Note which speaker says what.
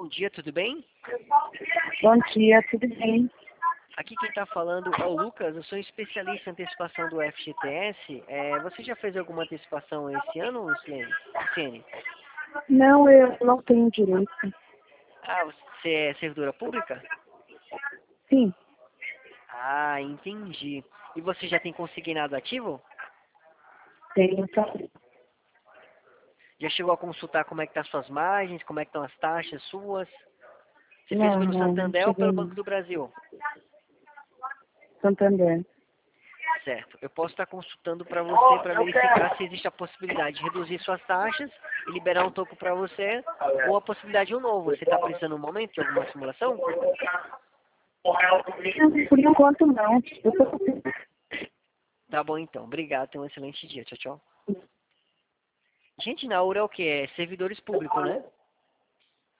Speaker 1: dia, tudo bem?
Speaker 2: Bom dia, tudo bem?
Speaker 1: Aqui quem está falando é o Lucas, eu sou especialista em antecipação do FGTS. Você já fez alguma antecipação esse ano, Luciene?
Speaker 2: Não, eu não tenho direito.
Speaker 1: Ah, você é servidora pública?
Speaker 2: Sim,
Speaker 1: Ah, entendi. E você já tem consignado ativo?
Speaker 2: tenho.
Speaker 1: Já chegou a consultar como é que tá as suas margens, como é que estão as taxas suas? Você fez
Speaker 2: Não,
Speaker 1: pelo
Speaker 2: não
Speaker 1: Santander ou
Speaker 2: cheguei
Speaker 1: pelo
Speaker 2: não.
Speaker 1: Banco do Brasil?
Speaker 2: Santander.
Speaker 1: Certo. Eu posso estar consultando para você para verificar se existe a possibilidade de reduzir suas taxas e liberar um toco para você, ou a possibilidade de um novo. Você está precisando no momento de alguma simulação?
Speaker 2: Não, por enquanto não. Eu tô...
Speaker 1: Tá bom então. Obrigado. Tenha um excelente dia. Tchau, tchau. Gente, na URA é o que? É servidores públicos, né?